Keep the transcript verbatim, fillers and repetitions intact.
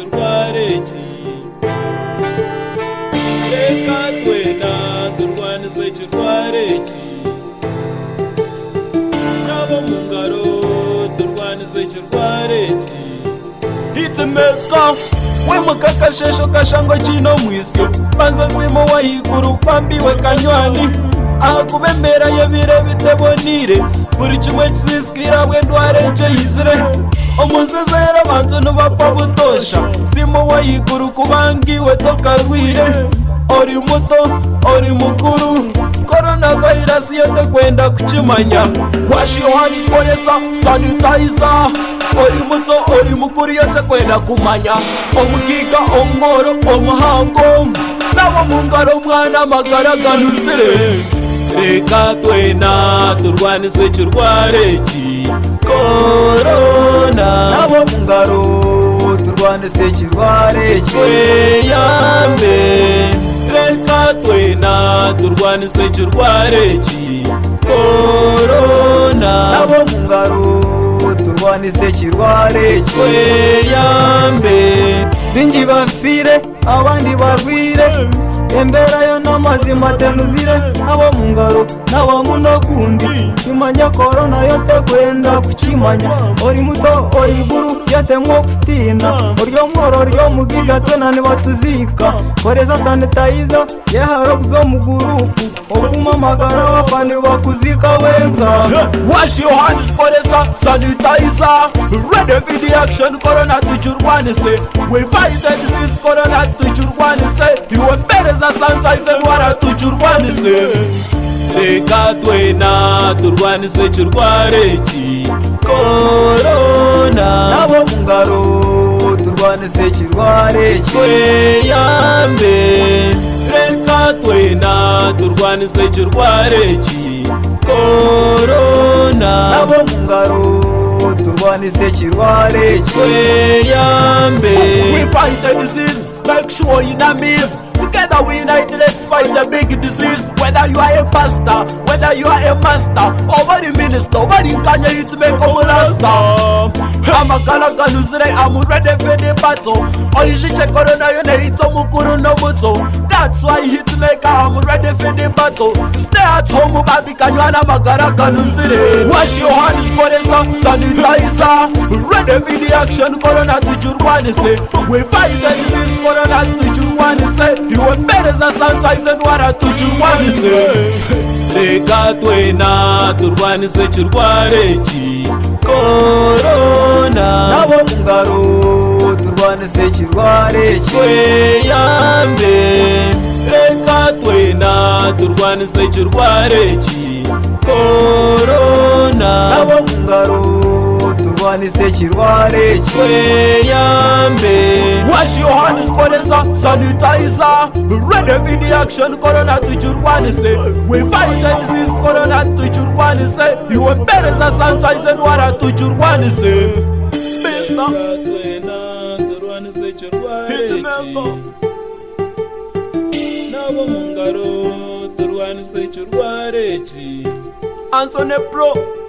chirwareki reka twena turwanise chirwareki nabo mungaro turwanise chirwareki itemeka wemukakashesho kashango chino mwiso banza simo wayikuru kwambiwe kanywani akubembera yebire bitebonire buri kimwe kisiskira bwendwarenje yizire omunzezera abantu nubapfa butosha simo wayikuru kubangiwe tokarwire ori muto ori mukuru coronavirus yote kwenda kuchimanya wash your hands koresa sanitizer ori muto ori mukuru yote kwenda kumanya omugiga omoro omuhango nabo mungaro mwana magaraganuzire reka twena turwanise chirwareki corona nabo mungaro turwanise chirwareki yambe reka twena turwanise chirwareki corona nabo mungaro turwanise chirwareki yambe bingi bafire abandi barwire emberayo n'amazima tenuzire abo mungaro nabo muno kundi imanya corona yote kwenda kuchimanya ori muto ori buru yatemwo kutina oryo mworo oryo mugiga tena ne batuzika koreza sanitizer yaharo kuzo mugurupu obuma magara bafani bakuzika wenza wash your hands koreza sanitizer ready for the action corona tujurwanise we fight the disease corona tujurwanise you better za sanitizer wara tujurwanise reka twena turwanise chirwareki corona nabo mungaro turwanise chirwareki yambe reka twena turwanise chirwareki corona nabo mungaro turwanise chirwareki yambe we fight the disease make sure you not miss together we united let's fight a big disease whether you are a pastor whether you are a master or the minister or the kanya it's make a molester I'm a galaganuzire I'm ready for the battle oh you should check corona you know it's a mukuru no muto that's why hit make I'm ready for the battle stay at home baby can you ana magaraganuzire wash your hands koreza sanitizer ready for the action corona tujurwanise we fight the disease corona tujurwanise you better za sanitizer wara tujurwanise reka twena turwanise chirwareki corona nabo mungaro turwanise chirwareki yambe reka twena turwanise chirwareki corona nabo mungaro turwanise chirwareki yambe wash your hands koreza sanitizer ready for the action corona tujurwanise we fight the disease corona tujurwanise you better za sanitizer wara tujurwanise besta twena turwanise chirwareki nabo mungaro turwanise chirwareki ansone pro